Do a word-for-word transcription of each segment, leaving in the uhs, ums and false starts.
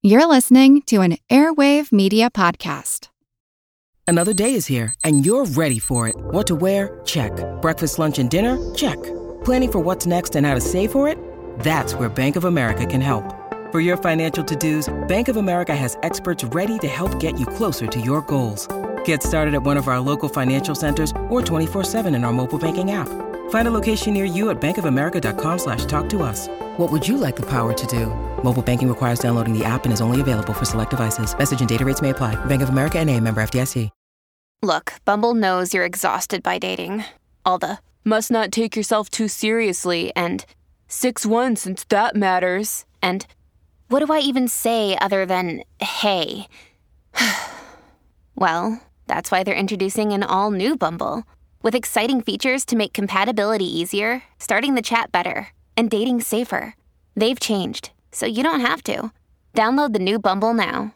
You're listening to an Airwave Media Podcast. Another day is here, and you're ready for it. What to wear? Check. Breakfast, lunch, and dinner? Check. Planning for what's next and how to save for it? That's where Bank of America can help. For your financial to-dos, Bank of America has experts ready to help get you closer to your goals. Get started at one of our local financial centers or twenty-four seven in our mobile banking app. Find a location near you at bankofamerica.com slash talk to us. What would you like the power to do? Mobile banking requires downloading the app and is only available for select devices. Message and data rates may apply. Bank of America N A, member F D I C. Look, Bumble knows you're exhausted by dating. All the, must not take yourself too seriously, and six one since that matters, and what do I even say other than, hey? Well, that's why they're introducing an all-new Bumble, with exciting features to make compatibility easier, starting the chat better, and dating safer. They've changed, so you don't have to. Download the new Bumble now.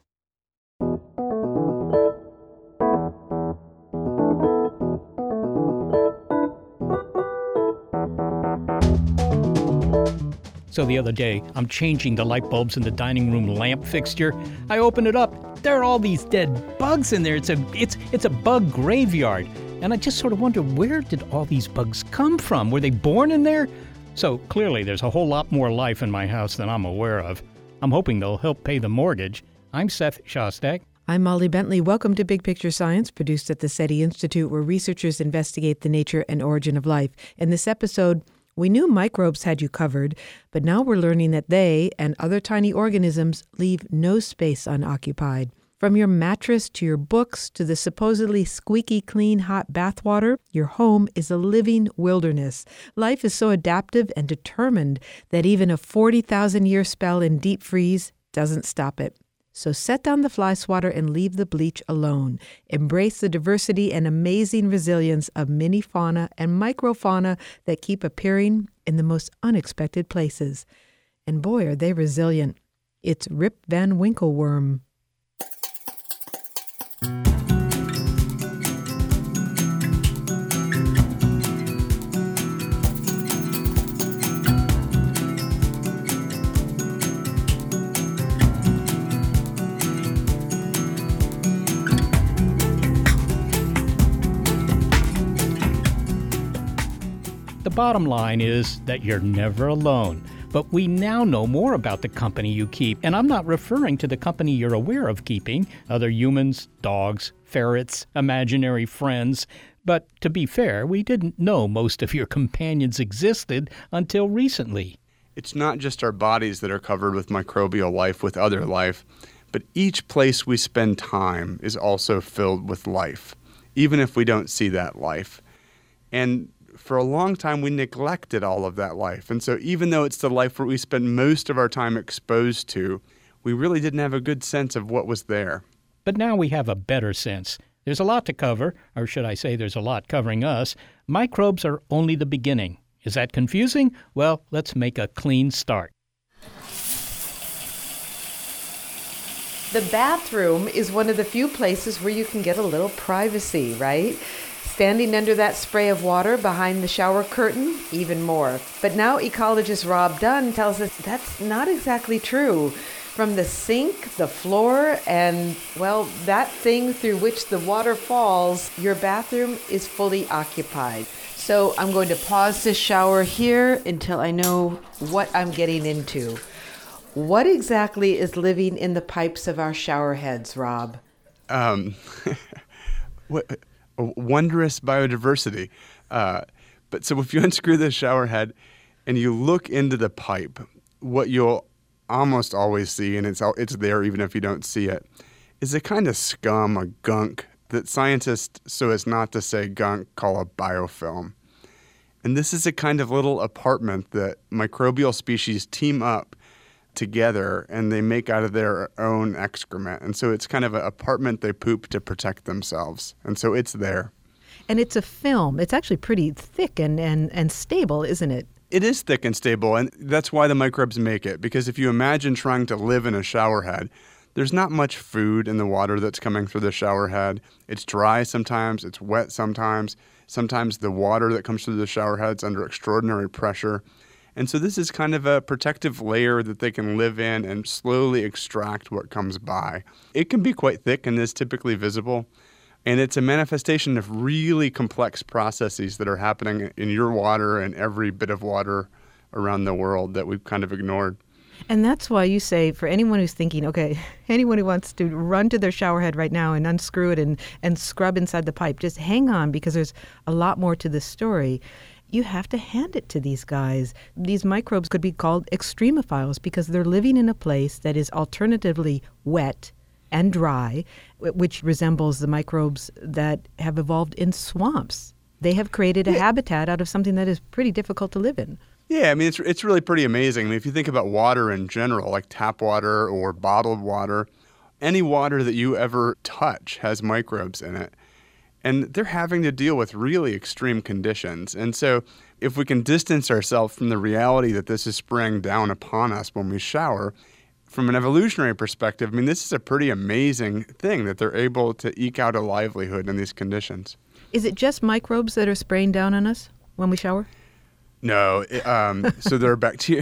So the other day, I'm changing the light bulbs in the dining room lamp fixture. I open it up. There are all these dead bugs in there. It's a it's it's a bug graveyard. And I just sort of wonder, where did all these bugs come from? Were they born in there? So clearly there's a whole lot more life in my house than I'm aware of. I'm hoping they'll help pay the mortgage. I'm Seth Shostak. I'm Molly Bentley. Welcome to Big Picture Science, produced at the SETI Institute, where researchers investigate the nature and origin of life. In this episode, we knew microbes had you covered, but now we're learning that they and other tiny organisms leave no space unoccupied. From your mattress to your books to the supposedly squeaky clean hot bathwater, your home is a living wilderness. Life is so adaptive and determined that even a forty thousand year spell in deep freeze doesn't stop it. So set down the fly swatter and leave the bleach alone. Embrace the diversity and amazing resilience of mini fauna and microfauna that keep appearing in the most unexpected places. And boy, are they resilient. It's Rip Van Winkle worm. The bottom line is that you're never alone. But we now know more about the company you keep. And I'm not referring to the company you're aware of keeping, other humans, dogs, ferrets, imaginary friends. But to be fair, we didn't know most of your companions existed until recently. It's not just our bodies that are covered with microbial life, with other life, but each place we spend time is also filled with life, even if we don't see that life. And for a long time, we neglected all of that life. And so even though it's the life where we spend most of our time exposed to, we really didn't have a good sense of what was there. But now we have a better sense. There's a lot to cover, or should I say there's a lot covering us. Microbes are only the beginning. Is that confusing? Well, let's make a clean start. The bathroom is one of the few places where you can get a little privacy, right? Standing under that spray of water behind the shower curtain, even more. But now ecologist Rob Dunn tells us that's not exactly true. From the sink, the floor, and, well, that thing through which the water falls, your bathroom is fully occupied. So I'm going to pause this shower here until I know what I'm getting into. What exactly is living in the pipes of our shower heads, Rob? Um, what... Wondrous biodiversity. Uh, but so if you unscrew the shower head and you look into the pipe, what you'll almost always see, and it's it's there even if you don't see it, is a kind of scum, a gunk, that scientists, so as not to say gunk, call a biofilm. And this is a kind of little apartment that microbial species team up together and they make out of their own excrement. And so it's kind of an apartment they poop to protect themselves. And so it's there. And it's a film. It's actually pretty thick and, and, and stable, isn't it? It is thick and stable, and that's why the microbes make it. Because if you imagine trying to live in a shower head, there's not much food in the water that's coming through the shower head. It's dry sometimes, it's wet sometimes. Sometimes the water that comes through the shower head's under extraordinary pressure. And so this is kind of a protective layer that they can live in and slowly extract what comes by. It can be quite thick and is typically visible. And it's a manifestation of really complex processes that are happening in your water and every bit of water around the world that we've kind of ignored. And that's why you say, for anyone who's thinking, okay, anyone who wants to run to their shower head right now and unscrew it and, and scrub inside the pipe, just hang on, because there's a lot more to this story. You have to hand it to these guys. These microbes could be called extremophiles because they're living in a place that is alternatively wet and dry, which resembles the microbes that have evolved in swamps. They have created a yeah. habitat out of something that is pretty difficult to live in. Yeah, I mean, it's it's really pretty amazing. I mean, if you think about water in general, like tap water or bottled water, any water that you ever touch has microbes in it. And they're having to deal with really extreme conditions. And so if we can distance ourselves from the reality that this is spraying down upon us when we shower, from an evolutionary perspective, I mean, this is a pretty amazing thing that they're able to eke out a livelihood in these conditions. Is it just microbes that are spraying down on us when we shower? No. Um, so there are bacteria.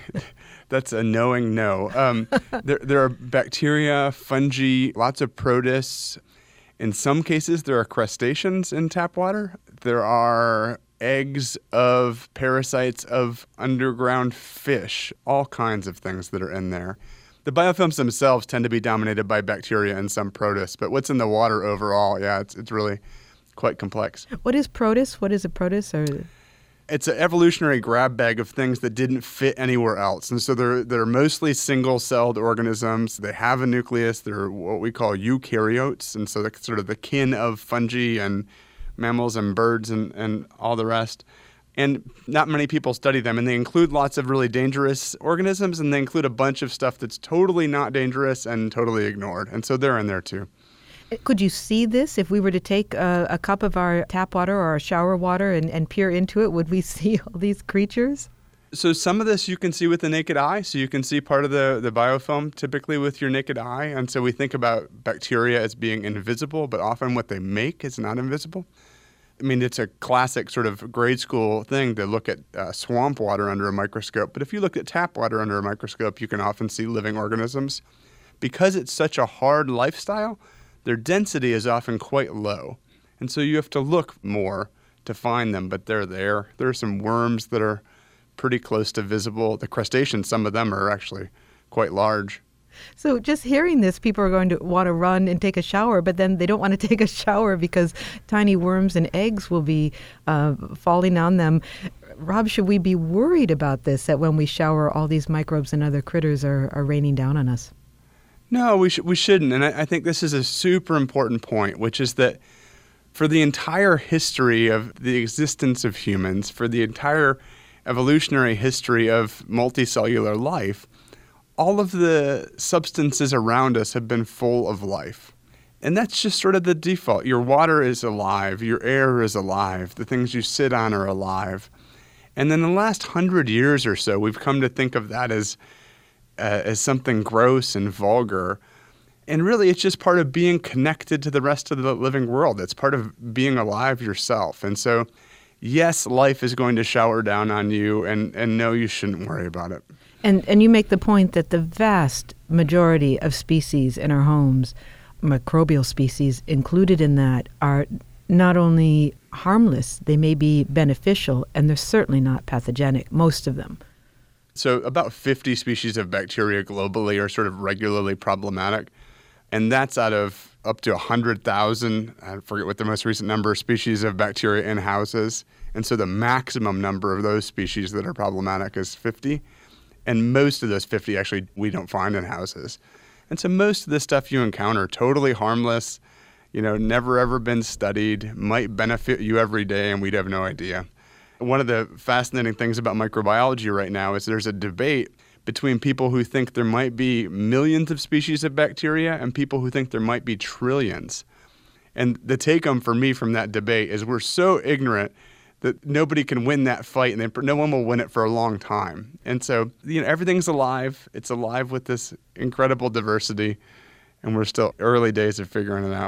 That's a knowing no. Um, there, there are bacteria, fungi, lots of protists. In some cases, there are crustaceans in tap water. There are eggs of parasites of underground fish, all kinds of things that are in there. The biofilms themselves tend to be dominated by bacteria and some protists, but what's in the water overall, yeah, it's it's really quite complex. What is protist? What is a protist? Or It's an evolutionary grab bag of things that didn't fit anywhere else. And so they're, they're mostly single-celled organisms. They have a nucleus. They're what we call eukaryotes. And so they're sort of the kin of fungi and mammals and birds and, and all the rest. And not many people study them. And they include lots of really dangerous organisms, and they include a bunch of stuff that's totally not dangerous and totally ignored. And so they're in there too. Could you see this if we were to take a, a cup of our tap water or our shower water and, and peer into it? Would we see all these creatures? So some of this you can see with the naked eye. So you can see part of the, the biofilm typically with your naked eye. And so we think about bacteria as being invisible, but often what they make is not invisible. I mean, it's a classic sort of grade school thing to look at uh, swamp water under a microscope. But if you look at tap water under a microscope, you can often see living organisms. Because it's such a hard lifestyle, their density is often quite low. And so you have to look more to find them, but they're there. There are some worms that are pretty close to visible. The crustaceans, some of them are actually quite large. So just hearing this, people are going to want to run and take a shower, but then they don't want to take a shower because tiny worms and eggs will be uh, falling on them. Rob, should we be worried about this, that when we shower, all these microbes and other critters are, are raining down on us? No, we, sh- we shouldn't. And I, I think this is a super important point, which is that for the entire history of the existence of humans, for the entire evolutionary history of multicellular life, all of the substances around us have been full of life. And that's just sort of the default. Your water is alive. Your air is alive. The things you sit on are alive. And then in the last hundred years or so, we've come to think of that as uh, as something gross and vulgar. And really, it's just part of being connected to the rest of the living world. It's part of being alive yourself. And so, yes, life is going to shower down on you, and, and no, you shouldn't worry about it. And and you make the point that the vast majority of species in our homes, microbial species included in that, are not only harmless, they may be beneficial, and they're certainly not pathogenic, most of them. So about fifty species of bacteria globally are sort of regularly problematic, and that's out of up to one hundred thousand, I forget what the most recent number of species of bacteria in houses. And so the maximum number of those species that are problematic is fifty. And most of those fifty actually we don't find in houses. And so most of the stuff you encounter, totally harmless, you know, never ever been studied, might benefit you every day, and we'd have no idea. One of the fascinating things about microbiology right now is there's a debate between people who think there might be millions of species of bacteria and people who think there might be trillions. And the take-home for me from that debate is we're so ignorant that nobody can win that fight, and they, no one will win it for a long time. And so, you know, everything's alive. It's alive with this incredible diversity, and we're still early days of figuring it out.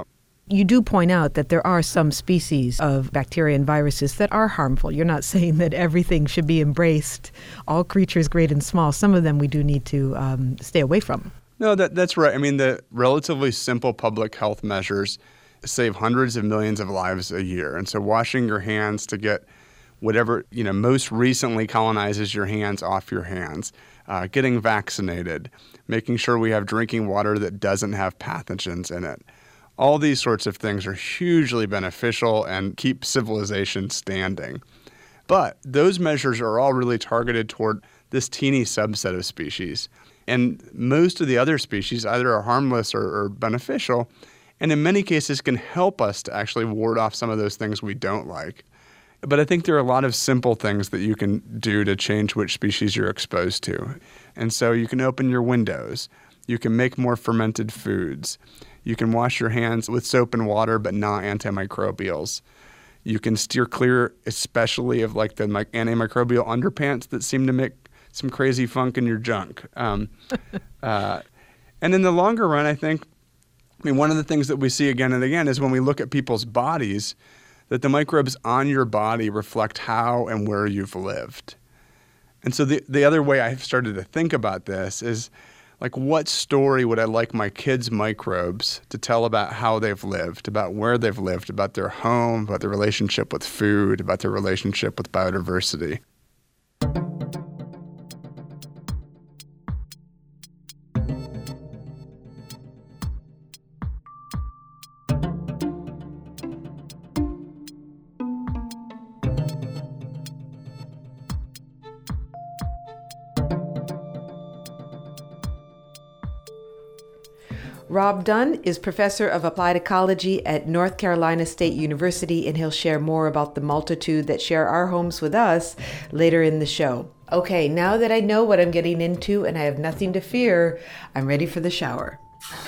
You do point out that there are some species of bacteria and viruses that are harmful. You're not saying that everything should be embraced, all creatures great and small. Some of them we do need to um, stay away from. No, that that's right. I mean, the relatively simple public health measures save hundreds of millions of lives a year. And so washing your hands to get whatever, you know, most recently colonizes your hands off your hands, uh, getting vaccinated, making sure we have drinking water that doesn't have pathogens in it. All these sorts of things are hugely beneficial and keep civilization standing. But those measures are all really targeted toward this teeny subset of species. And most of the other species either are harmless or, or beneficial, and in many cases can help us to actually ward off some of those things we don't like. But I think there are a lot of simple things that you can do to change which species you're exposed to. And so you can open your windows. You can make more fermented foods. You can wash your hands with soap and water, but not antimicrobials. You can steer clear, especially of like the antimicrobial underpants that seem to make some crazy funk in your junk. Um, uh, and in the longer run, I think, I mean, one of the things that we see again and again is when we look at people's bodies, that the microbes on your body reflect how and where you've lived. And so the, the other way I've started to think about this is, like, what story would I like my kids' microbes to tell about how they've lived, about where they've lived, about their home, about their relationship with food, about their relationship with biodiversity? Rob Dunn is professor of applied ecology at North Carolina State University, and he'll share more about the multitude that share our homes with us later in the show. Okay, now that I know what I'm getting into and I have nothing to fear, I'm ready for the shower.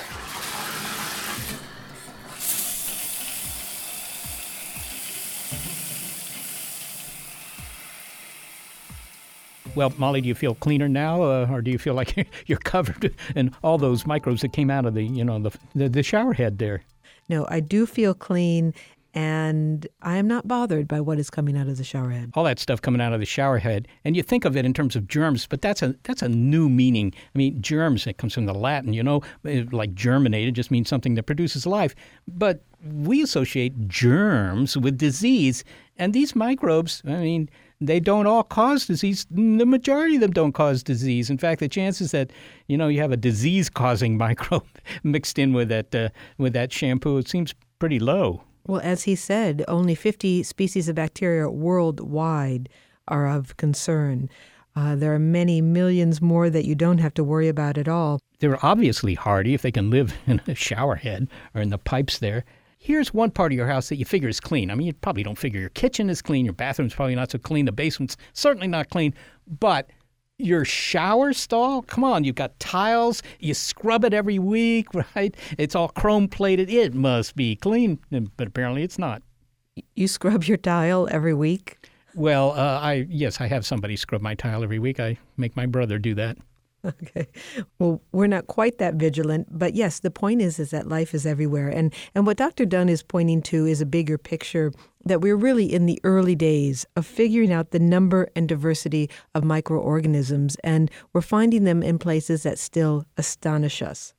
Well, Molly, do you feel cleaner now, uh, or do you feel like you're covered in all those microbes that came out of the, you know, the, the the shower head there? No, I do feel clean, and I am not bothered by what is coming out of the shower head. All that stuff coming out of the shower head, and you think of it in terms of germs, but that's a that's a new meaning. I mean, germs, it comes from the Latin, you know, like germinated just means something that produces life. But we associate germs with disease, and these microbes, I mean, they don't all cause disease. The majority of them don't cause disease. In fact, the chances that, you know, you have a disease-causing microbe mixed in with that uh, with that shampoo, it seems pretty low. Well, as he said, only fifty species of bacteria worldwide are of concern. Uh, there are many millions more that you don't have to worry about at all. They're obviously hardy if they can live in a shower head or in the pipes there. Here's one part of your house that you figure is clean. I mean, you probably don't figure your kitchen is clean, your bathroom's probably not so clean, the basement's certainly not clean, but your shower stall, come on, you've got tiles, you scrub it every week, right? It's all chrome plated. It must be clean, but apparently it's not. You scrub your tile every week? Well, uh, I yes, I have somebody scrub my tile every week. I make my brother do that. Okay. Well, we're not quite that vigilant, but yes, the point is is that life is everywhere. And and what Doctor Dunn is pointing to is a bigger picture, that we're really in the early days of figuring out the number and diversity of microorganisms, and we're finding them in places that still astonish us.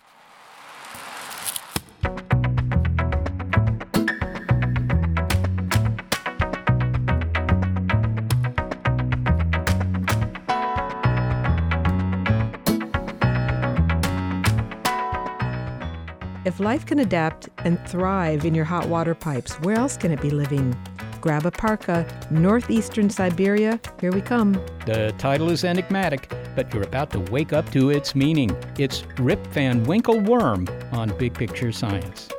If life can adapt and thrive in your hot water pipes, where else can it be living? Grab a parka, northeastern Siberia, here we come. The title is enigmatic, but you're about to wake up to its meaning. It's Rip Van Winkle Worm on Big Picture Science.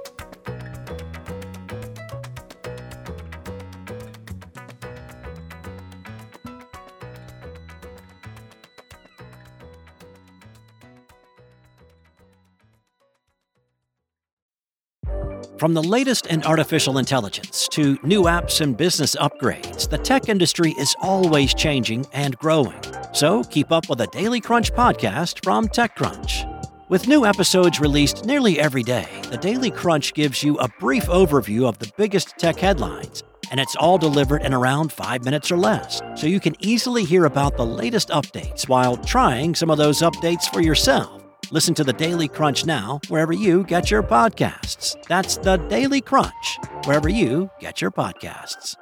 From the latest in artificial intelligence to new apps and business upgrades, the tech industry is always changing and growing. So keep up with the Daily Crunch podcast from TechCrunch. With new episodes released nearly every day, the Daily Crunch gives you a brief overview of the biggest tech headlines, and it's all delivered in around five minutes or less, so you can easily hear about the latest updates while trying some of those updates for yourself. Listen to the Daily Crunch now wherever you get your podcasts. That's the Daily Crunch, wherever you get your podcasts.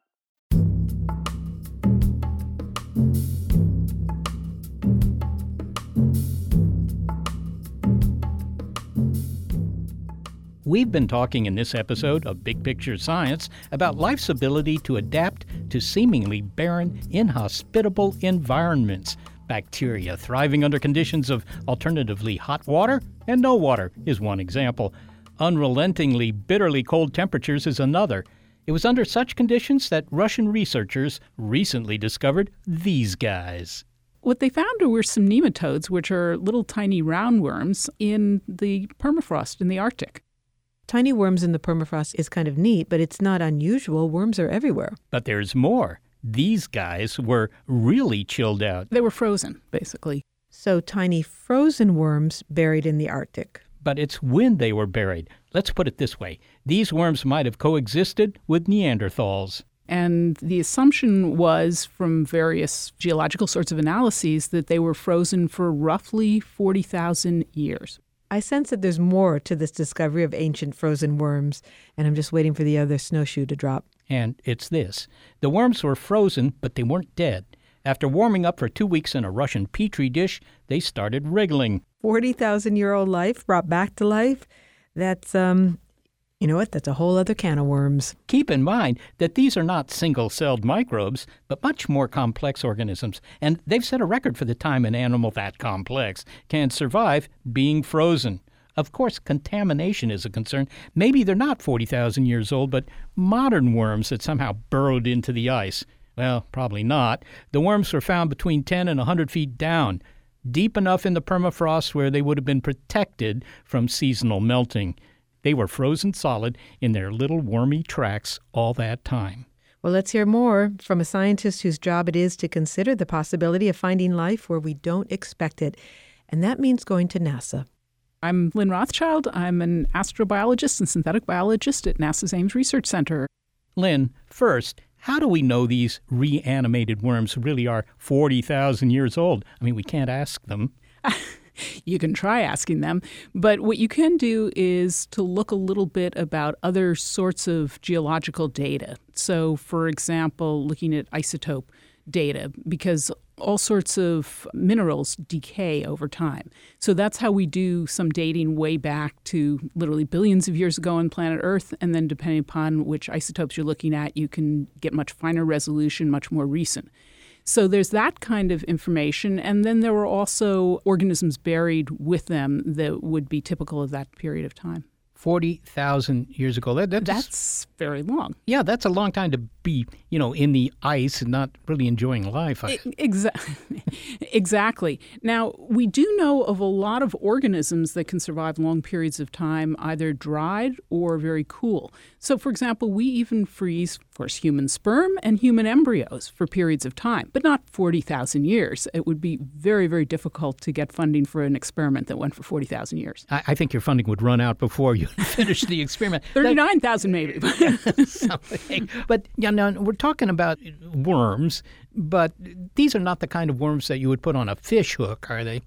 We've been talking in this episode of Big Picture Science about life's ability to adapt to seemingly barren, inhospitable environments. Bacteria thriving under conditions of alternatively hot water and no water is one example. Unrelentingly, bitterly cold temperatures is another. It was under such conditions that Russian researchers recently discovered these guys. What they found were some nematodes, which are little tiny roundworms in the permafrost in the Arctic. Tiny worms in the permafrost is kind of neat, but it's not unusual. Worms are everywhere. But there's more. These guys were really chilled out. They were frozen, basically. So tiny frozen worms buried in the Arctic. But it's when they were buried. Let's put it this way. These worms might have coexisted with Neanderthals. And the assumption was, from various geological sorts of analyses, that they were frozen for roughly forty thousand years. I sense that there's more to this discovery of ancient frozen worms, and I'm just waiting for the other snowshoe to drop. And it's this. The worms were frozen, but they weren't dead. After warming up for two weeks in a Russian petri dish, they started wriggling. forty thousand year old life brought back to life? That's, um, you know what? That's a whole other can of worms. Keep in mind that these are not single-celled microbes, but much more complex organisms. And they've set a record for the time an animal that complex can survive being frozen. Of course, contamination is a concern. Maybe they're not forty thousand years old, but modern worms that somehow burrowed into the ice. Well, probably not. The worms were found between ten and one hundred feet down, deep enough in the permafrost where they would have been protected from seasonal melting. They were frozen solid in their little wormy tracks all that time. Well, let's hear more from a scientist whose job it is to consider the possibility of finding life where we don't expect it. And that means going to NASA. I'm Lynn Rothschild. I'm an astrobiologist and synthetic biologist at NASA's Ames Research Center. Lynn, first, how do we know these reanimated worms really are forty thousand years old? I mean, we can't ask them. You can try asking them, but what you can do is to look a little bit about other sorts of geological data. So, for example, looking at isotope data, because all sorts of minerals decay over time. So that's how we do some dating way back to literally billions of years ago on planet Earth, and then depending upon which isotopes you're looking at, you can get much finer resolution, much more recent. So there's that kind of information, and then there were also organisms buried with them that would be typical of that period of time. forty thousand years ago. That, that's, that's very long. Yeah, that's a long time to be, you know, in the ice and not really enjoying life. Exactly. Exactly. Now, we do know of a lot of organisms that can survive long periods of time, either dried or very cool. So, for example, we even freeze, of course, human sperm and human embryos for periods of time, but not forty thousand years. It would be very, very difficult to get funding for an experiment that went for forty thousand years. I, I think your funding would run out before you finish the experiment. thirty-nine thousand maybe. Something. But yeah, now we're talking about worms, but these are not the kind of worms that you would put on a fish hook, are they?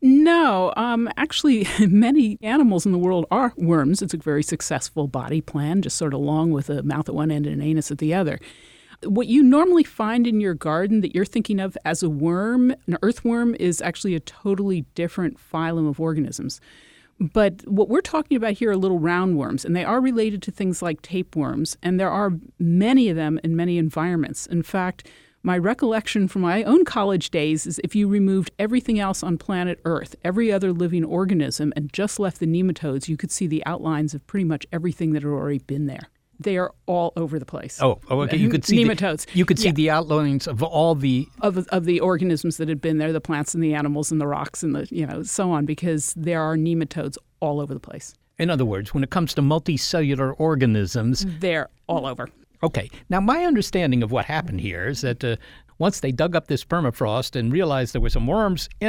No. Um, actually, many animals in the world are worms. It's a very successful body plan, just sort of long with a mouth at one end and an anus at the other. What you normally find in your garden that you're thinking of as a worm, an earthworm, is actually a totally different phylum of organisms. But what we're talking about here are little roundworms, and they are related to things like tapeworms, and there are many of them in many environments. In fact, my recollection from my own college days is if you removed everything else on planet Earth, every other living organism, and just left the nematodes, you could see the outlines of pretty much everything that had already been there. They are all over the place. Oh, okay. You could see nematodes. The, you could see yeah. the outlines of all the of of the organisms that had been there, the plants and the animals and the rocks and the you know so on, because there are nematodes all over the place. In other words, when it comes to multicellular organisms, they're all over. Okay. Now, my understanding of what happened here is that uh, once they dug up this permafrost and realized there were some worms in it,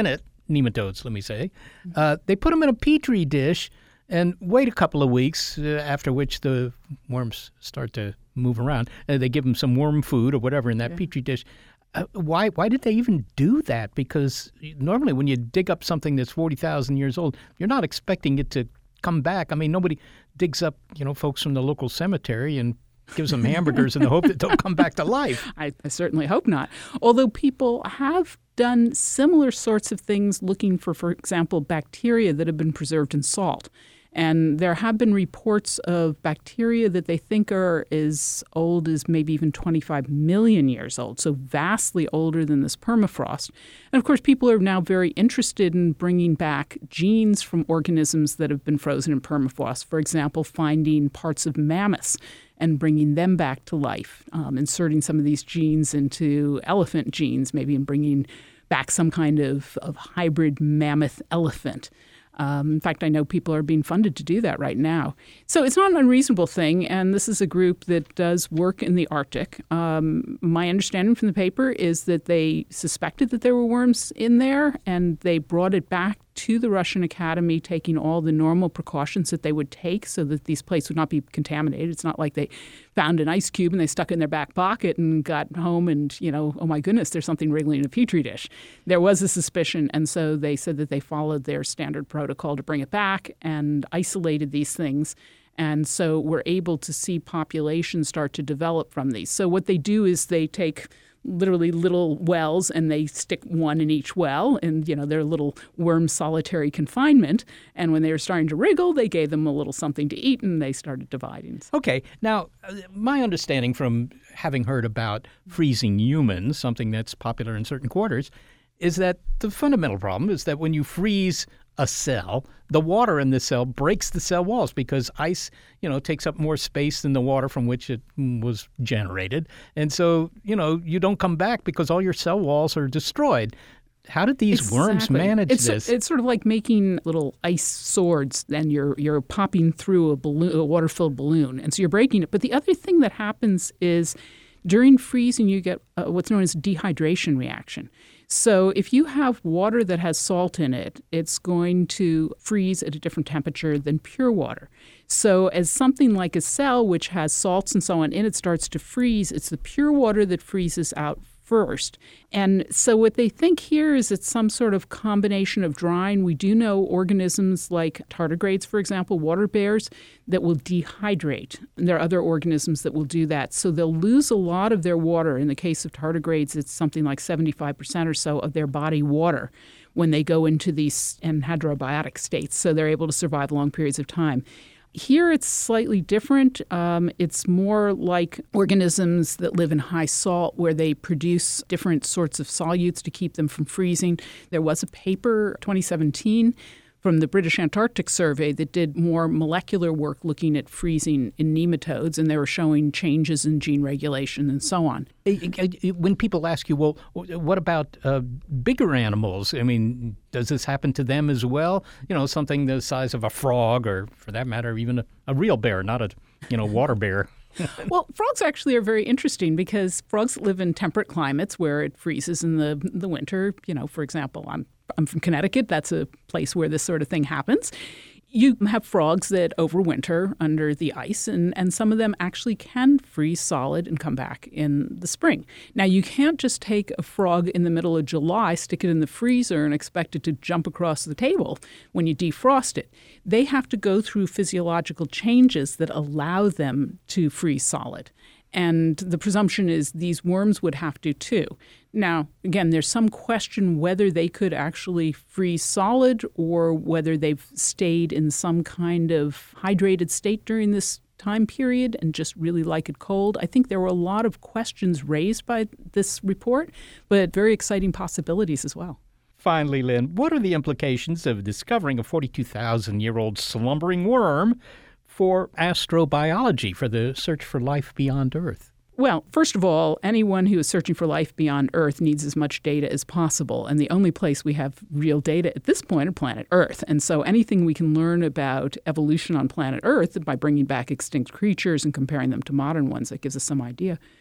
nematodes, let me say. Uh, they put them in a Petri dish and wait a couple of weeks, uh, after which the worms start to move around. Uh, they give them some worm food or whatever in that yeah. Petri dish. Uh, why why did they even do that? Because normally when you dig up something that's forty thousand years old, you're not expecting it to come back. I mean, nobody digs up, you know, folks from the local cemetery and gives them hamburgers in the hope that they'll come back to life. I, I certainly hope not. Although people have done similar sorts of things looking for, for example, bacteria that have been preserved in salt. And there have been reports of bacteria that they think are as old as maybe even twenty-five million years old, so vastly older than this permafrost. And of course, people are now very interested in bringing back genes from organisms that have been frozen in permafrost. For example, finding parts of mammoths and bringing them back to life, um, inserting some of these genes into elephant genes, maybe, and bringing back some kind of, of hybrid mammoth elephant. Um, in fact, I know people are being funded to do that right now. So it's not an unreasonable thing, and this is a group that does work in the Arctic. Um, my understanding from the paper is that they suspected that there were worms in there, and they brought it back to the Russian Academy, taking all the normal precautions that they would take so that these plates would not be contaminated. It's not like they found an ice cube and they stuck it in their back pocket and got home and, you know, oh my goodness, there's something wriggling in a Petri dish. There was a suspicion, and so they said that they followed their standard protocol to bring it back and isolated these things. And so we're able to see populations start to develop from these. So what they do is they take literally little wells, and they stick one in each well, and, you know, they're little worm solitary confinement. And when they were starting to wriggle, they gave them a little something to eat, and they started dividing. Okay. Now, uh, my understanding from having heard about freezing humans, something that's popular in certain quarters, is that the fundamental problem is that when you freeze a cell, the water in the cell breaks the cell walls because ice, you know, takes up more space than the water from which it was generated. And so, you know, you don't come back because all your cell walls are destroyed. How did these exactly. worms manage it's, this? It's sort of like making little ice swords, and you're you're popping through a balloon, a water-filled balloon, and so you're breaking it. But the other thing that happens is during freezing, you get uh, what's known as dehydration reaction. So if you have water that has salt in it, it's going to freeze at a different temperature than pure water. So as something like a cell, which has salts and so on in it, starts to freeze, it's the pure water that freezes out first. And so what they think here is it's some sort of combination of drying. We do know organisms like tardigrades, for example, water bears, that will dehydrate. And there are other organisms that will do that. So they'll lose a lot of their water. In the case of tardigrades, it's something like seventy-five percent or so of their body water when they go into these anhydrobiotic states. So they're able to survive long periods of time. Here it's slightly different. Um, it's more like organisms that live in high salt where they produce different sorts of solutes to keep them from freezing. There was a paper, twenty seventeen, from the British Antarctic Survey that did more molecular work looking at freezing in nematodes, and they were showing changes in gene regulation and so on. When people ask you, well, what about uh, bigger animals? I mean, does this happen to them as well? You know, something the size of a frog, or for that matter, even a, a real bear, not a, you know, water bear. Well, frogs actually are very interesting because frogs live in temperate climates where it freezes in the the winter. You know, for example, I'm I'm from Connecticut. That's a place where this sort of thing happens. You have frogs that overwinter under the ice, and, and some of them actually can freeze solid and come back in the spring. Now, you can't just take a frog in the middle of July, stick it in the freezer, and expect it to jump across the table when you defrost it. They have to go through physiological changes that allow them to freeze solid. And the presumption is these worms would have to too. Now, again, there's some question whether they could actually freeze solid or whether they've stayed in some kind of hydrated state during this time period and just really like it cold. I think there were a lot of questions raised by this report, but very exciting possibilities as well. Finally, Lynn, what are the implications of discovering a forty-two thousand year old slumbering worm for astrobiology, for the search for life beyond Earth? Well, first of all, anyone who is searching for life beyond Earth needs as much data as possible. And the only place we have real data at this point are planet Earth. And so anything we can learn about evolution on planet Earth by bringing back extinct creatures and comparing them to modern ones, that gives us some idea.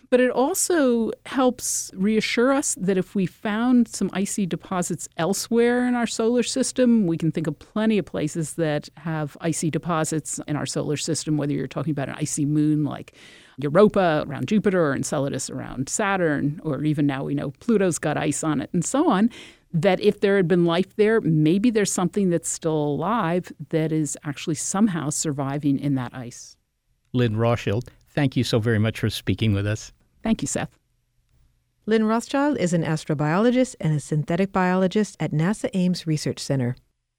But it also helps reassure us that if we found some icy deposits elsewhere in our solar system, we can think of plenty of places that have icy deposits in our solar system, whether you're talking about an icy moon like Europa around Jupiter or Enceladus around Saturn, or even now we know Pluto's got ice on it and so on, that if there had been life there, maybe there's something that's still alive that is actually somehow surviving in that ice. Lynn Rothschild, thank you so very much for speaking with us. Thank you, Seth. Lynn Rothschild is an astrobiologist and a synthetic biologist at NASA Ames Research Center.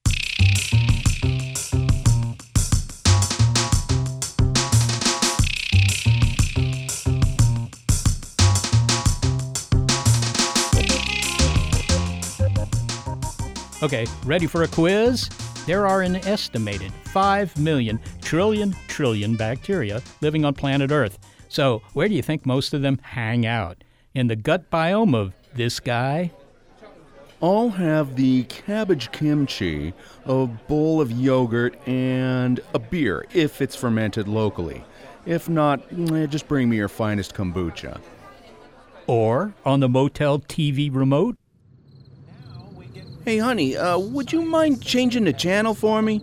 Okay, ready for a quiz? There are an estimated five million trillion trillion bacteria living on planet Earth. So where do you think most of them hang out? In the gut biome of this guy? I'll have the cabbage kimchi, a bowl of yogurt, and a beer, if it's fermented locally. If not, eh, just bring me your finest kombucha. Or on the motel T V remote? Hey, honey, uh, would you mind changing the channel for me?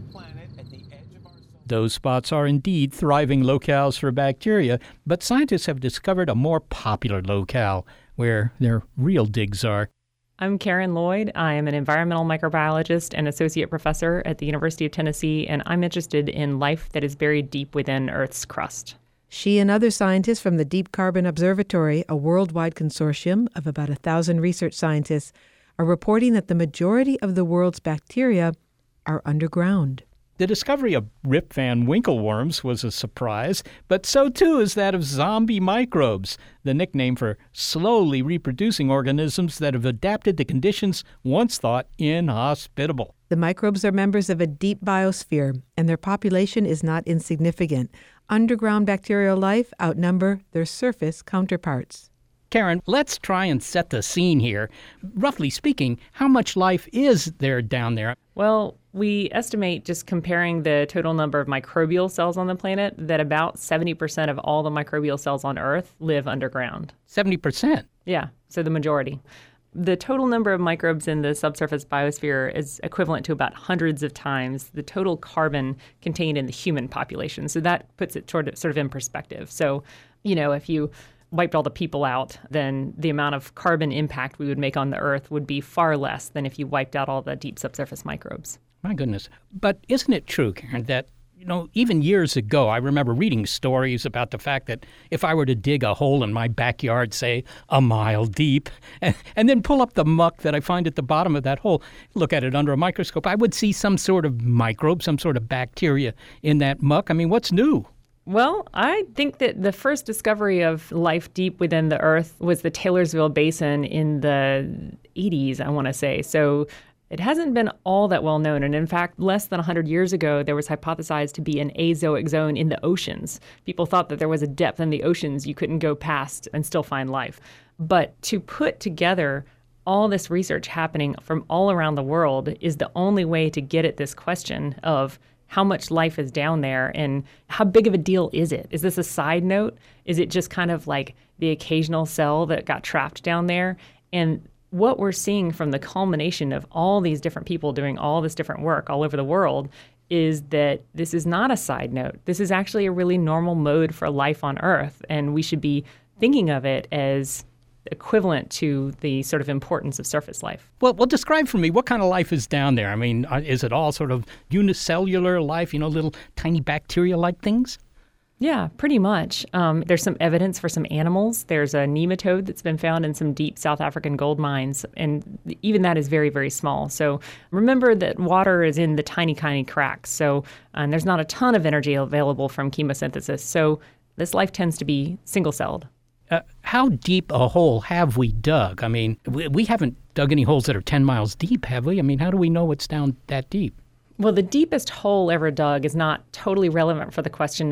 Those spots are indeed thriving locales for bacteria, but scientists have discovered a more popular locale where their real digs are. I'm Karen Lloyd. I am an environmental microbiologist and associate professor at the University of Tennessee, and I'm interested in life that is buried deep within Earth's crust. She and other scientists from the Deep Carbon Observatory, a worldwide consortium of about a thousand research scientists, are reporting that the majority of the world's bacteria are underground. The discovery of Rip Van Winkle worms was a surprise, but so too is that of zombie microbes, the nickname for slowly reproducing organisms that have adapted to conditions once thought inhospitable. The microbes are members of a deep biosphere, and their population is not insignificant. Underground bacterial life outnumber their surface counterparts. Karen, let's try and set the scene here. Roughly speaking, how much life is there down there? Well, we estimate, just comparing the total number of microbial cells on the planet, that about seventy percent of all the microbial cells on Earth live underground. seventy percent? Yeah, so the majority. The total number of microbes in the subsurface biosphere is equivalent to about hundreds of times the total carbon contained in the human population. So that puts it sort of, sort of in perspective. So, you know, if you wiped all the people out, then the amount of carbon impact we would make on the Earth would be far less than if you wiped out all the deep subsurface microbes. My goodness. But isn't it true, Karen, that, you know, even years ago, I remember reading stories about the fact that if I were to dig a hole in my backyard, say a mile deep, and, and then pull up the muck that I find at the bottom of that hole, look at it under a microscope, I would see some sort of microbe, some sort of bacteria in that muck. I mean, what's new? Well, I think that the first discovery of life deep within the Earth was the Taylorsville Basin in the eighties, I want to say. So it hasn't been all that well known. And in fact, less than one hundred years ago, there was hypothesized to be an azoic zone in the oceans. People thought that there was a depth in the oceans you couldn't go past and still find life. But to put together all this research happening from all around the world is the only way to get at this question of how much life is down there and how big of a deal is it? Is this a side note? Is it just kind of like the occasional cell that got trapped down there? And what we're seeing from the culmination of all these different people doing all this different work all over the world is that this is not a side note. This is actually a really normal mode for life on Earth, and we should be thinking of it as equivalent to the sort of importance of surface life. Well, well, describe for me, what kind of life is down there? I mean, is it all sort of unicellular life, you know, little tiny bacteria-like things? Yeah, pretty much. Um, there's some evidence for some animals. There's a nematode that's been found in some deep South African gold mines, and even that is very, very small. So remember that water is in the tiny, tiny cracks. So um, there's not a ton of energy available from chemosynthesis. So this life tends to be single-celled. Uh, how deep a hole have we dug? I mean, we, we haven't dug any holes that are ten miles deep, have we? I mean, how do we know it's down that deep? Well, the deepest hole ever dug is not totally relevant for the question of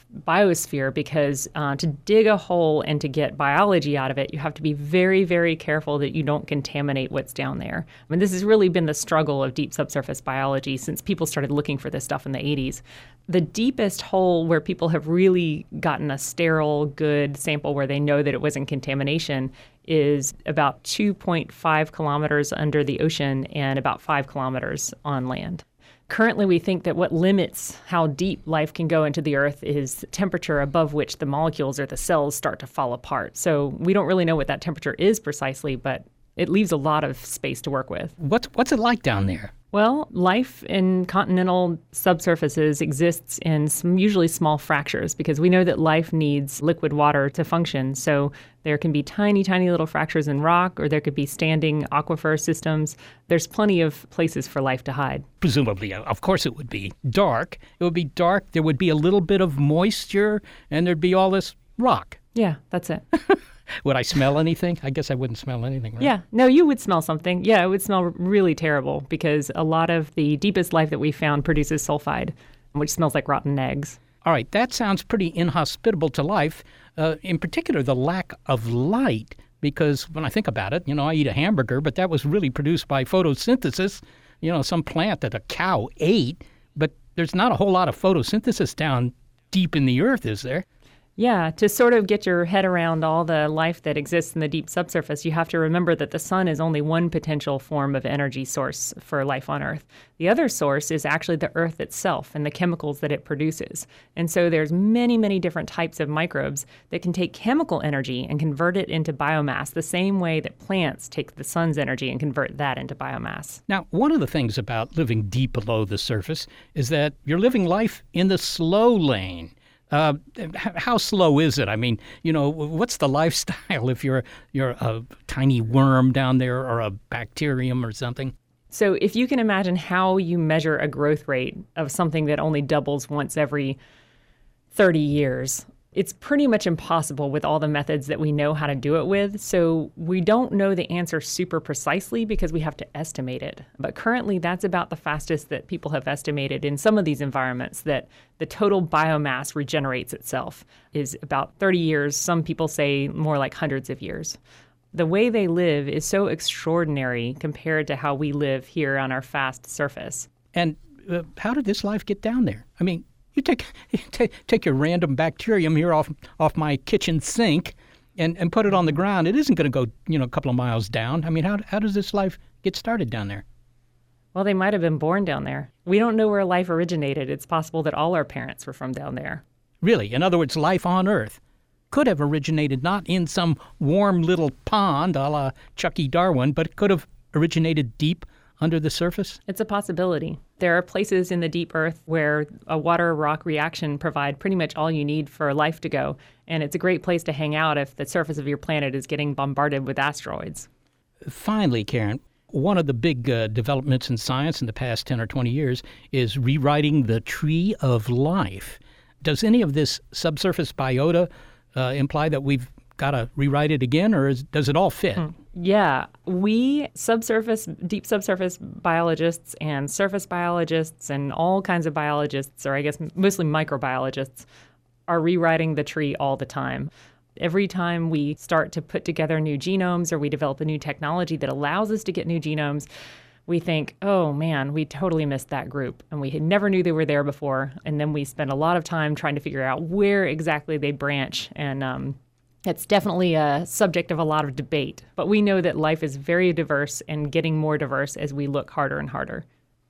biosphere because uh, to dig a hole and to get biology out of it, you have to be very, very careful that you don't contaminate what's down there. I mean, this has really been the struggle of deep subsurface biology since people started looking for this stuff in the eighties. The deepest hole where people have really gotten a sterile, good sample where they know that it wasn't contamination is about two point five kilometers under the ocean and about five kilometers on land. Currently, we think that what limits how deep life can go into the Earth is temperature above which the molecules or the cells start to fall apart. So we don't really know what that temperature is precisely, but it leaves a lot of space to work with. What's, what's it like down there? Well, life in continental subsurfaces exists in some usually small fractures because we know that life needs liquid water to function. So there can be tiny, tiny little fractures in rock, or there could be standing aquifer systems. There's plenty of places for life to hide. Presumably, of course, it would be dark. It would be dark. There would be a little bit of moisture, and there'd be all this rock. Yeah, that's it. Would I smell anything? I guess I wouldn't smell anything, right? Yeah. No, you would smell something. Yeah, it would smell really terrible because a lot of the deepest life that we found produces sulfide, which smells like rotten eggs. All right, that sounds pretty inhospitable to life, uh, in particular the lack of light, because when I think about it, you know, I eat a hamburger, but that was really produced by photosynthesis, you know, some plant that a cow ate, but there's not a whole lot of photosynthesis down deep in the earth, is there? Yeah, to sort of get your head around all the life that exists in the deep subsurface, you have to remember that the sun is only one potential form of energy source for life on Earth. The other source is actually the Earth itself and the chemicals that it produces. And so there's many, many different types of microbes that can take chemical energy and convert it into biomass the same way that plants take the sun's energy and convert that into biomass. Now, one of the things about living deep below the surface is that you're living life in the slow lane. Uh, how slow is it? I mean, you know, what's the lifestyle if you're you're a tiny worm down there or a bacterium or something? So if you can imagine how you measure a growth rate of something that only doubles once every thirty years, it's pretty much impossible with all the methods that we know how to do it with. So we don't know the answer super precisely because we have to estimate it. But currently, that's about the fastest that people have estimated in some of these environments, that the total biomass regenerates itself is about thirty years. Some people say more like hundreds of years. The way they live is so extraordinary compared to how we live here on our fast surface. And uh, how did this life get down there? I mean, You take, you take take your random bacterium here off off my kitchen sink and, and put it on the ground. It isn't going to go, you know, a couple of miles down. I mean, how how does this life get started down there? Well, they might have been born down there. We don't know where life originated. It's possible that all our parents were from down there. Really? In other words, life on Earth could have originated not in some warm little pond a la Chucky Darwin, but it could have originated deep under the surface? It's a possibility. There are places in the deep earth where a water-rock reaction provide pretty much all you need for life to go, and it's a great place to hang out if the surface of your planet is getting bombarded with asteroids. Finally, Karen, one of the big uh, developments in science in the past ten or twenty years is rewriting the tree of life. Does any of this subsurface biota uh, imply that we've got to rewrite it again, or is, does it all fit? Hmm. Yeah, we subsurface, deep subsurface biologists and surface biologists and all kinds of biologists, or I guess mostly microbiologists, are rewriting the tree all the time. Every time we start to put together new genomes or we develop a new technology that allows us to get new genomes, we think, oh man, we totally missed that group and we never knew they were there before. And then we spend a lot of time trying to figure out where exactly they branch, and um, it's definitely a subject of a lot of debate, but we know that life is very diverse and getting more diverse as we look harder and harder.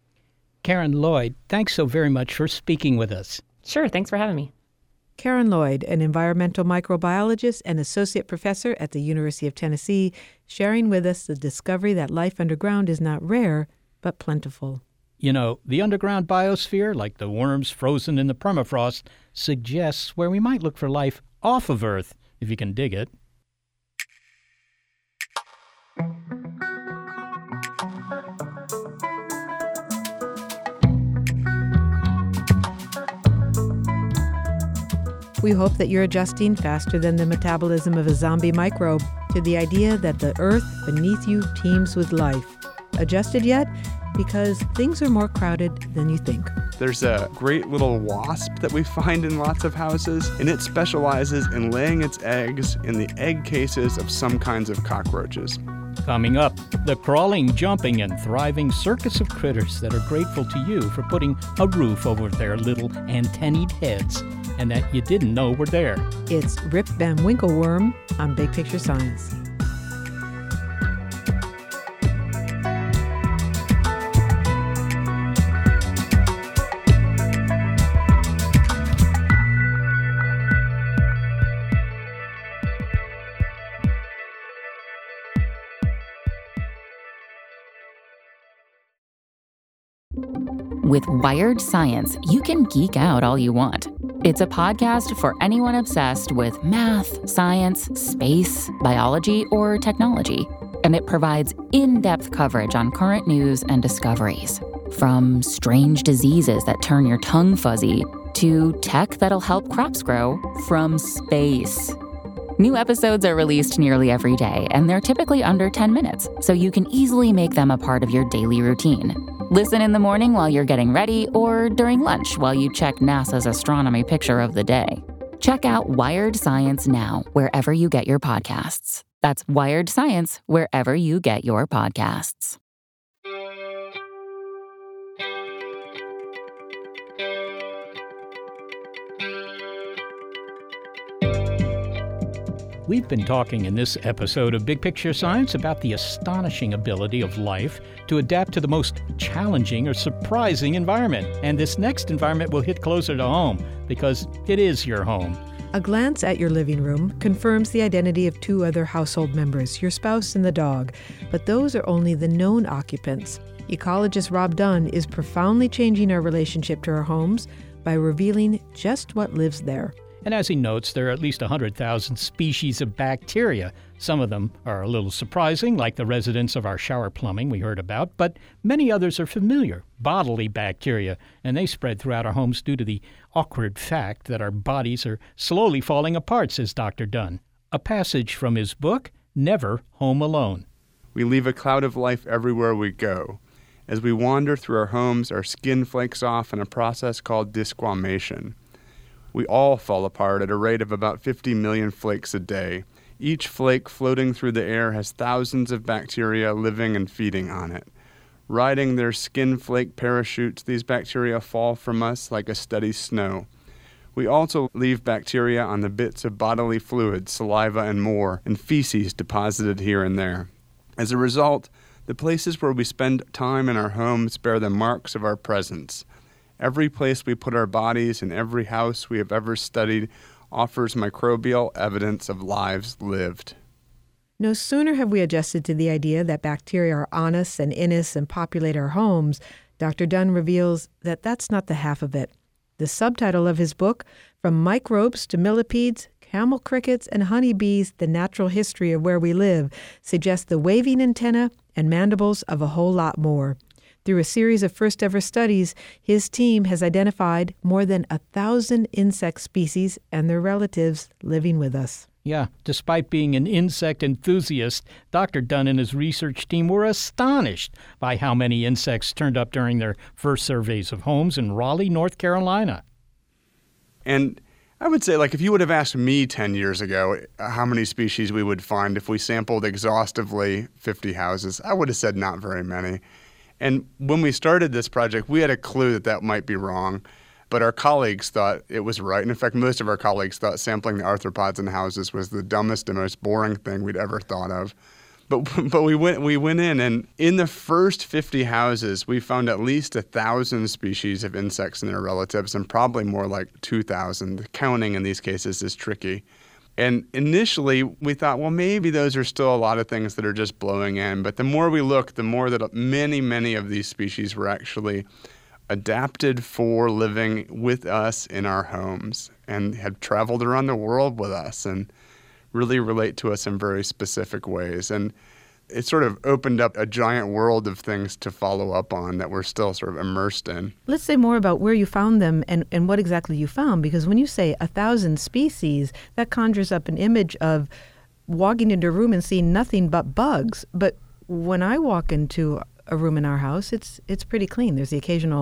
Karen Lloyd, thanks so very much for speaking with us. Sure, thanks for having me. Karen Lloyd, an environmental microbiologist and associate professor at the University of Tennessee, sharing with us the discovery that life underground is not rare, but plentiful. You know, the underground biosphere, like the worms frozen in the permafrost, suggests where we might look for life off of Earth, if you can dig it. We hope that you're adjusting faster than the metabolism of a zombie microbe to the idea that the earth beneath you teems with life. Adjusted yet? Because things are more crowded than you think. There's a great little wasp that we find in lots of houses, and it specializes in laying its eggs in the egg cases of some kinds of cockroaches. Coming up, the crawling, jumping, and thriving circus of critters that are grateful to you for putting a roof over their little antennaed heads and that you didn't know were there. It's Rip Van Winkle on Big Picture Science. With Wired Science, you can geek out all you want. It's a podcast for anyone obsessed with math, science, space, biology, or technology. And it provides in-depth coverage on current news and discoveries. From strange diseases that turn your tongue fuzzy to tech that'll help crops grow from space. New episodes are released nearly every day, and they're typically under ten minutes, so you can easily make them a part of your daily routine. Listen in the morning while you're getting ready or during lunch while you check NASA's astronomy picture of the day. Check out Wired Science now, wherever you get your podcasts. That's Wired Science, wherever you get your podcasts. We've been talking in this episode of Big Picture Science about the astonishing ability of life to adapt to the most challenging or surprising environment. And this next environment will hit closer to home because it is your home. A glance at your living room confirms the identity of two other household members, your spouse and the dog, but those are only the known occupants. Ecologist Rob Dunn is profoundly changing our relationship to our homes by revealing just what lives there. And as he notes, there are at least one hundred thousand species of bacteria. Some of them are a little surprising, like the residents of our shower plumbing we heard about, but many others are familiar, bodily bacteria, and they spread throughout our homes due to the awkward fact that our bodies are slowly falling apart, says Doctor Dunn. A passage from his book, Never Home Alone. We leave a cloud of life everywhere we go. As we wander through our homes, our skin flakes off in a process called desquamation. We all fall apart at a rate of about fifty million flakes a day. Each flake floating through the air has thousands of bacteria living and feeding on it. Riding their skin flake parachutes, these bacteria fall from us like a steady snow. We also leave bacteria on the bits of bodily fluids, saliva and more, and feces deposited here and there. As a result, the places where we spend time in our homes bear the marks of our presence. Every place we put our bodies and every house we have ever studied offers microbial evidence of lives lived. No sooner have we adjusted to the idea that bacteria are on us and in us and populate our homes, Doctor Dunn reveals that that's not the half of it. The subtitle of his book, From Microbes to Millipedes, Camel Crickets, and Honeybees, The Natural History of Where We Live, suggests the waving antennae and mandibles of a whole lot more. Through a series of first-ever studies, his team has identified more than a thousand insect species and their relatives living with us. Yeah, despite being an insect enthusiast, Doctor Dunn and his research team were astonished by how many insects turned up during their first surveys of homes in Raleigh, North Carolina. And I would say, like, if you would have asked me ten years ago how many species we would find if we sampled exhaustively fifty houses, I would have said not very many. And when we started this project, we had a clue that that might be wrong, but our colleagues thought it was right. And in fact, most of our colleagues thought sampling the arthropods in houses was the dumbest and most boring thing we'd ever thought of. But but we went we went in, and in the first fifty houses, we found at least a thousand species of insects and their relatives, and probably more like two thousand. Counting in these cases is tricky. And initially, we thought, well, maybe those are still a lot of things that are just blowing in. But the more we look, the more that many, many of these species were actually adapted for living with us in our homes and had traveled around the world with us and really relate to us in very specific ways. And it sort of opened up a giant world of things to follow up on that we're still sort of immersed in. Let's say more about where you found them and, and what exactly you found, because when you say a thousand species, that conjures up an image of walking into a room and seeing nothing but bugs. But when I walk into a room in our house, it's it's pretty clean. There's the occasional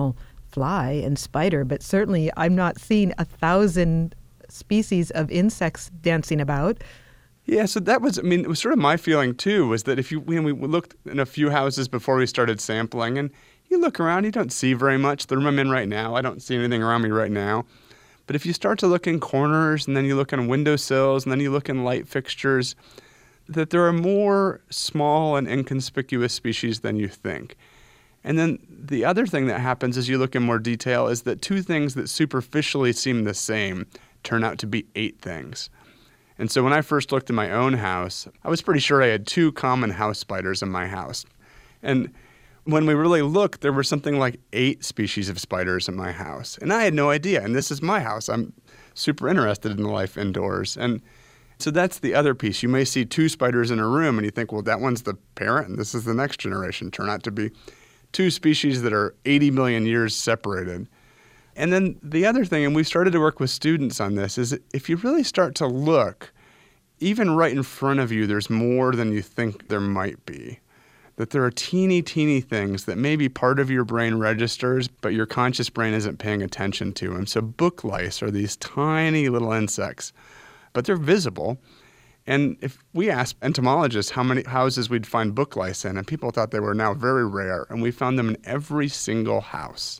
fly and spider, but certainly I'm not seeing a thousand species of insects dancing about. Yeah, so that was, I mean, it was sort of my feeling too, was that if you, when we looked in a few houses before we started sampling, and you look around, you don't see very much. The room I'm in right now, I don't see anything around me right now. But if you start to look in corners, and then you look on windowsills, and then you look in light fixtures, that there are more small and inconspicuous species than you think. And then the other thing that happens as you look in more detail is that two things that superficially seem the same turn out to be eight things. And so when I first looked in my own house, I was pretty sure I had two common house spiders in my house. And when we really looked, there were something like eight species of spiders in my house. And I had no idea. And this is my house. I'm super interested in life indoors. And so that's the other piece. You may see two spiders in a room and you think, well, that one's the parent and this is the next generation. Turn out to be two species that are eighty million years separated. And then the other thing, and we've started to work with students on this, is if you really start to look, even right in front of you, there's more than you think there might be. That there are teeny, teeny things that maybe part of your brain registers, but your conscious brain isn't paying attention to them. So book lice are these tiny little insects, but they're visible. And if we asked entomologists how many houses we'd find book lice in, and people thought they were now very rare, and we found them in every single house.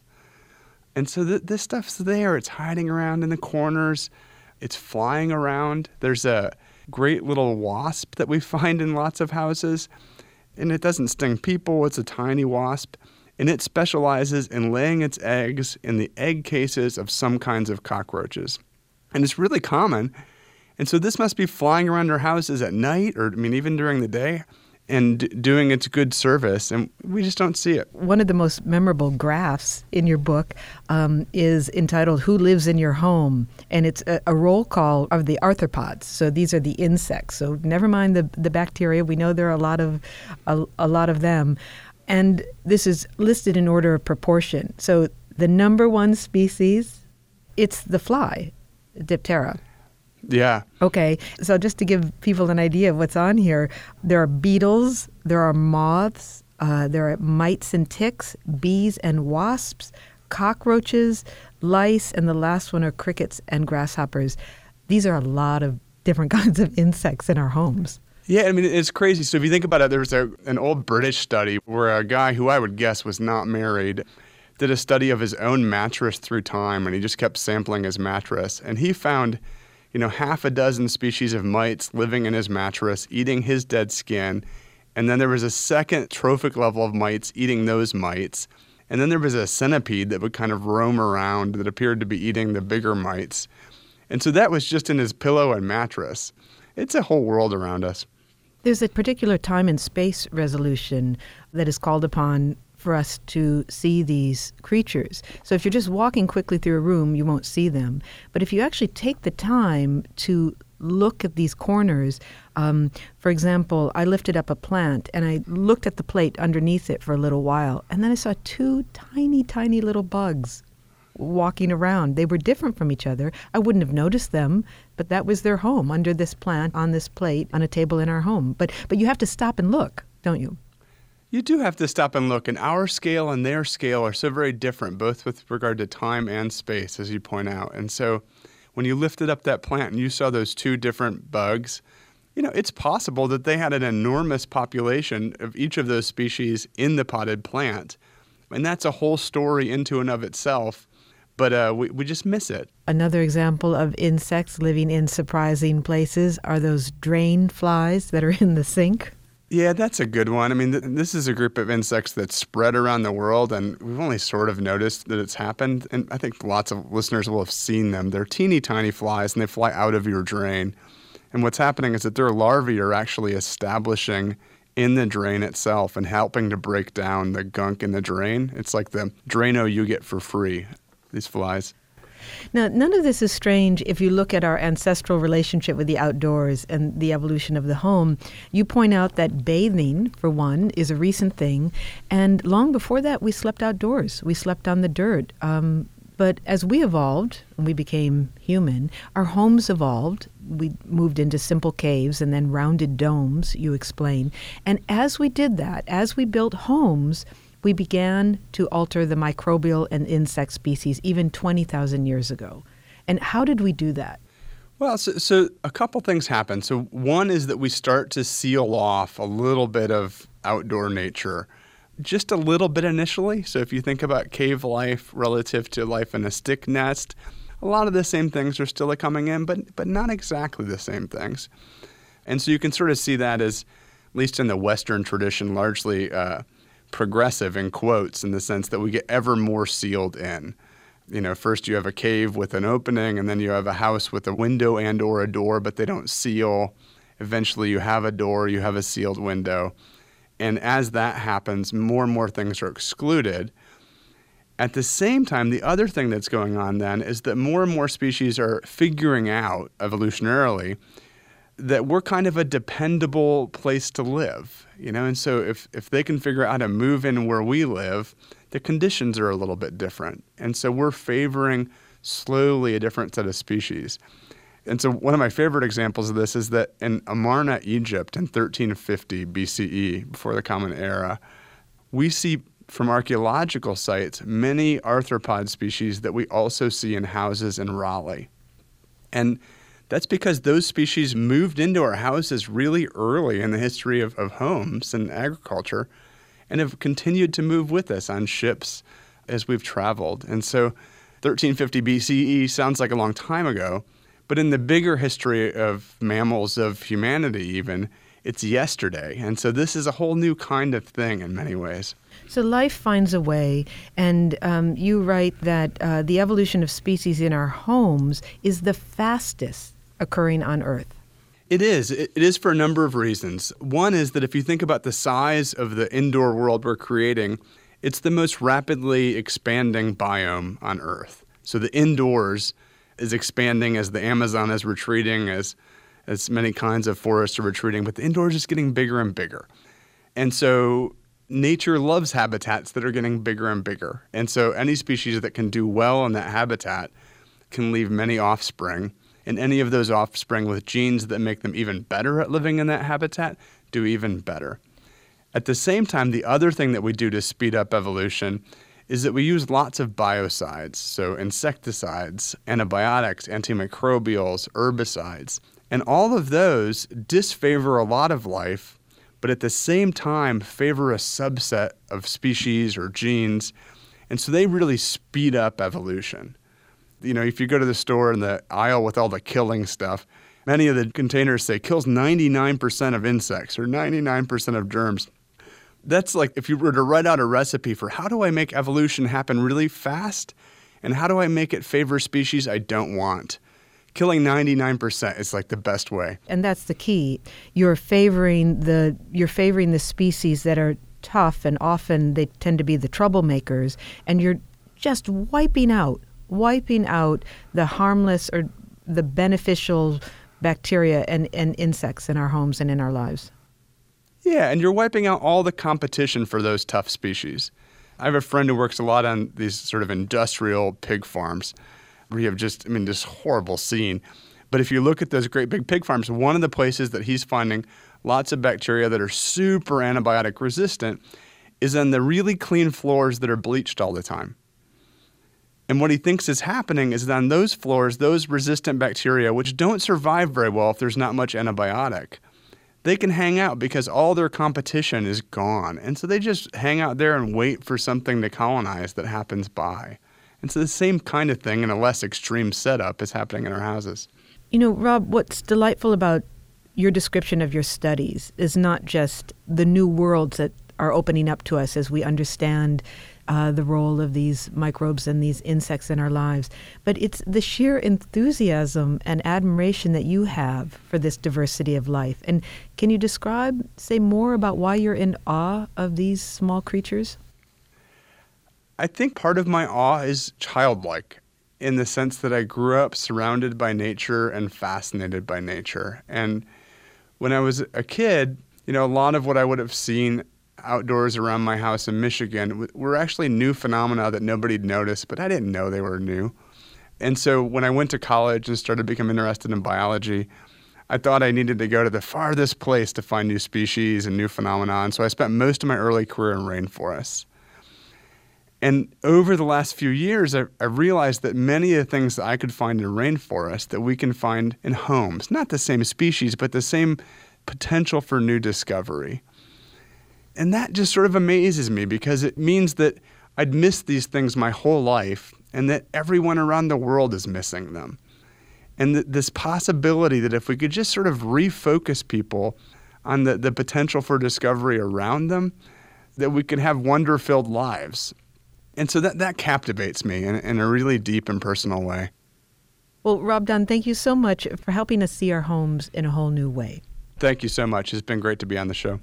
And so th- this stuff's there. It's hiding around in the corners. It's flying around. There's a great little wasp that we find in lots of houses. And it doesn't sting people. It's a tiny wasp. And it specializes in laying its eggs in the egg cases of some kinds of cockroaches. And it's really common. And so this must be flying around our houses at night, or I mean, even during the day, and d- doing its good service, and we just don't see it. One of the most memorable graphs in your book um, is entitled Who Lives in Your Home? And it's a, a roll call of the arthropods. So these are the insects. So never mind the, the bacteria. We know there are a lot of a, a lot of them. And this is listed in order of proportion. So the number one species, it's the fly, Diptera. Yeah. Okay, so just to give people an idea of what's on here, there are beetles, there are moths, uh, there are mites and ticks, bees and wasps, cockroaches, lice, and the last one are crickets and grasshoppers. These are a lot of different kinds of insects in our homes. Yeah, I mean, it's crazy. So if you think about it, there was a, an old British study where a guy who I would guess was not married did a study of his own mattress through time, and he just kept sampling his mattress. And he found, you know, half a dozen species of mites living in his mattress, eating his dead skin. And then there was a second trophic level of mites eating those mites. And then there was a centipede that would kind of roam around that appeared to be eating the bigger mites. And so that was just in his pillow and mattress. It's a whole world around us. There's a particular time and space resolution that is called upon for us to see these creatures. So if you're just walking quickly through a room, you won't see them. But if you actually take the time to look at these corners, um, for example, I lifted up a plant and I looked at the plate underneath it for a little while, and then I saw two tiny, tiny little bugs walking around. They were different from each other. I wouldn't have noticed them, but that was their home, under this plant, on this plate, on a table in our home. But but you have to stop and look, don't you? You do have to stop and look, and our scale and their scale are so very different, both with regard to time and space, as you point out. And so when you lifted up that plant and you saw those two different bugs, you know, it's possible that they had an enormous population of each of those species in the potted plant. And that's a whole story into and of itself, but uh, we, we just miss it. Another example of insects living in surprising places are those drain flies that are in the sink. Yeah, that's a good one. I mean, th- this is a group of insects that's spread around the world, and we've only sort of noticed that it's happened. And I think lots of listeners will have seen them. They're teeny tiny flies, and they fly out of your drain. And what's happening is that their larvae are actually establishing in the drain itself and helping to break down the gunk in the drain. It's like the Drano you get for free, these flies. Now, none of this is strange if you look at our ancestral relationship with the outdoors and the evolution of the home. You point out that bathing, for one, is a recent thing. And long before that, we slept outdoors. We slept on the dirt. Um, but as we evolved, and we became human, our homes evolved. We moved into simple caves and then rounded domes, you explain. And as we did that, as we built homes, we began to alter the microbial and insect species even twenty thousand years ago. And how did we do that? Well, so, so a couple things happen. So one is that we start to seal off a little bit of outdoor nature, just a little bit initially. So if you think about cave life relative to life in a stick nest, a lot of the same things are still coming in, but but not exactly the same things. And so you can sort of see that as, at least in the Western tradition, largely uh, progressive in quotes, in the sense that we get ever more sealed in. You know, first you have a cave with an opening, and then you have a house with a window and or a door, but they don't seal. Eventually you have a door, you have a sealed window. And as that happens, more and more things are excluded. At the same time, the other thing that's going on then is that more and more species are figuring out evolutionarily that we're kind of a dependable place to live, you know? And so if, if they can figure out how to move in where we live, the conditions are a little bit different. And so we're favoring slowly a different set of species. And so one of my favorite examples of this is that in Amarna, Egypt in thirteen fifty B C E, before the Common Era, we see from archaeological sites many arthropod species that we also see in houses in Raleigh. And that's because those species moved into our houses really early in the history of, of homes and agriculture and have continued to move with us on ships as we've traveled. And so thirteen fifty B C E sounds like a long time ago, but in the bigger history of mammals, of humanity even, it's yesterday. And so this is a whole new kind of thing in many ways. So life finds a way, and um, you write that uh, the evolution of species in our homes is the fastest occurring on Earth. It is. It is for a number of reasons. One is that if you think about the size of the indoor world we're creating, it's the most rapidly expanding biome on Earth. So the indoors is expanding as the Amazon is retreating, as as many kinds of forests are retreating, but the indoors is getting bigger and bigger. And so nature loves habitats that are getting bigger and bigger. And so any species that can do well in that habitat can leave many offspring. And any of those offspring with genes that make them even better at living in that habitat do even better. At the same time, the other thing that we do to speed up evolution is that we use lots of biocides, so insecticides, antibiotics, antimicrobials, herbicides. And all of those disfavor a lot of life, but at the same time favor a subset of species or genes. And so they really speed up evolution. You know, if you go to the store in the aisle with all the killing stuff, many of the containers say kills ninety-nine percent of insects or ninety-nine percent of germs. That's like if you were to write out a recipe for how do I make evolution happen really fast and how do I make it favor species I don't want. Killing ninety-nine percent is like the best way. And that's the key. You're favoring the you're favoring the species that are tough, and often they tend to be the troublemakers, and you're just wiping out wiping out the harmless or the beneficial bacteria and, and insects in our homes and in our lives. Yeah, and you're wiping out all the competition for those tough species. I have a friend who works a lot on these sort of industrial pig farms where you have just, I mean, this horrible scene. But if you look at those great big pig farms, one of the places that he's finding lots of bacteria that are super antibiotic resistant is on the really clean floors that are bleached all the time. And what he thinks is happening is that on those floors, those resistant bacteria, which don't survive very well if there's not much antibiotic, they can hang out because all their competition is gone. And so they just hang out there and wait for something to colonize that happens by. And so the same kind of thing in a less extreme setup is happening in our houses. You know, Rob, what's delightful about your description of your studies is not just the new worlds that are opening up to us as we understand uh, the role of these microbes and these insects in our lives, but it's the sheer enthusiasm and admiration that you have for this diversity of life. And can you describe, say more about why you're in awe of these small creatures? I think part of my awe is childlike in the sense that I grew up surrounded by nature and fascinated by nature. And when I was a kid, you know, a lot of what I would have seen outdoors around my house in Michigan were actually new phenomena that nobody'd noticed, but I didn't know they were new. And so when I went to college and started becoming interested in biology, I thought I needed to go to the farthest place to find new species and new phenomena. And so I spent most of my early career in rainforests. And over the last few years, I, I realized that many of the things that I could find in rainforests that we can find in homes, not the same species, but the same potential for new discovery. And that just sort of amazes me because it means that I'd missed these things my whole life and that everyone around the world is missing them. And th- this possibility that if we could just sort of refocus people on the, the potential for discovery around them, that we could have wonder-filled lives. And so that, that captivates me in, in a really deep and personal way. Well, Rob Dunn, thank you so much for helping us see our homes in a whole new way. Thank you so much. It's been great to be on the show.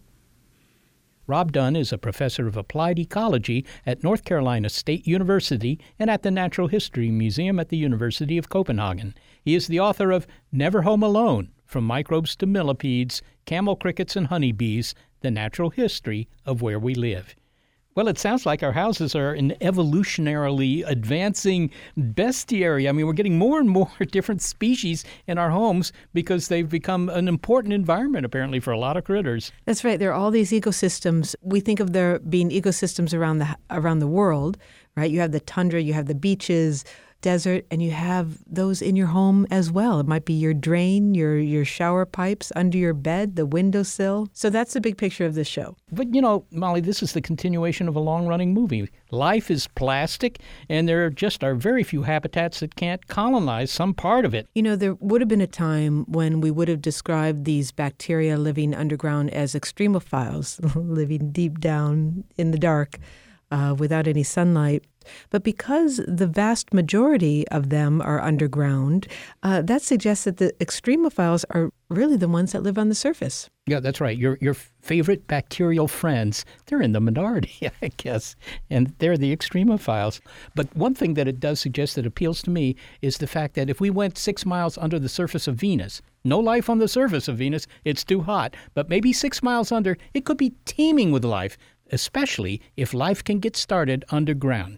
Rob Dunn is a professor of applied ecology at North Carolina State University and at the Natural History Museum at the University of Copenhagen. He is the author of Never Home Alone, From Microbes to Millipedes, Camel Crickets and Honeybees, The Natural History of Where We Live. Well, it sounds like our houses are an evolutionarily advancing bestiary. I mean, we're getting more and more different species in our homes because they've become an important environment, apparently, for a lot of critters. That's right. There are all these ecosystems. We think of there being ecosystems around the around the world, right? You have the tundra, you have the beaches, desert, and you have those in your home as well. It might be your drain, your your shower pipes, under your bed, the windowsill. So that's the big picture of this show. But, you know, Molly, this is the continuation of a long-running movie. Life is plastic, and there just are very few habitats that can't colonize some part of it. You know, there would have been a time when we would have described these bacteria living underground as extremophiles, living deep down in the dark uh, without any sunlight. But because the vast majority of them are underground, uh, that suggests that the extremophiles are really the ones that live on the surface. Yeah, that's right. Your your favorite bacterial friends, they're in the minority, I guess, and they're the extremophiles. But one thing that it does suggest that appeals to me is the fact that if we went six miles under the surface of Venus, no life on the surface of Venus, it's too hot, but maybe six miles under, it could be teeming with life, especially if life can get started underground.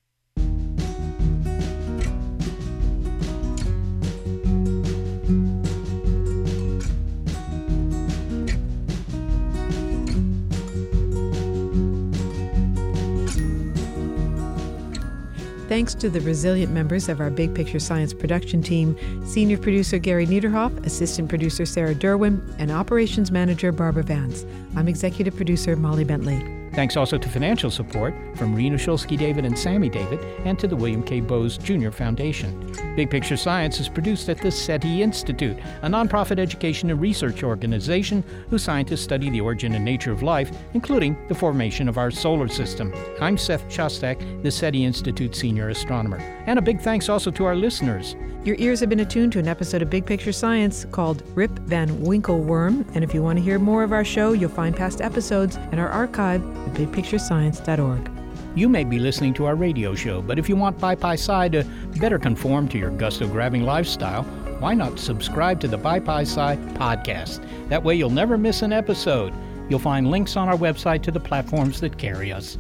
Thanks to the resilient members of our Big Picture Science production team, senior producer Gary Niederhoff, assistant producer Sarah Derwin, and operations manager Barbara Vance. I'm executive producer Molly Bentley. Thanks also to financial support from Rena Shulsky David and Sammy David, and to the William K. Bowes Junior Foundation. Big Picture Science is produced at the SETI Institute, a nonprofit education and research organization whose scientists study the origin and nature of life, including the formation of our solar system. I'm Seth Shostak, the SETI Institute senior astronomer. And a big thanks also to our listeners. Your ears have been attuned to an episode of Big Picture Science called Rip Van Winkleworm. And if you want to hear more of our show, you'll find past episodes in our archive at big picture science dot org. You may be listening to our radio show, but if you want BiPi-Sci to better conform to your gusto-grabbing lifestyle, why not subscribe to the BiPi-Sci podcast? That way you'll never miss an episode. You'll find links on our website to the platforms that carry us.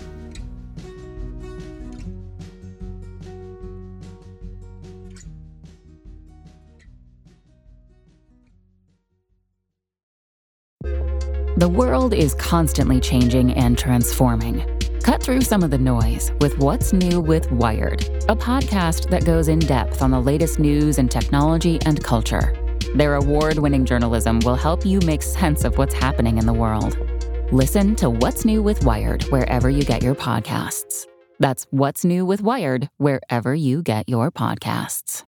The world is constantly changing and transforming. Cut through some of the noise with What's New with Wired, a podcast that goes in depth on the latest news in technology and culture. Their award-winning journalism will help you make sense of what's happening in the world. Listen to What's New with Wired wherever you get your podcasts. That's What's New with Wired wherever you get your podcasts.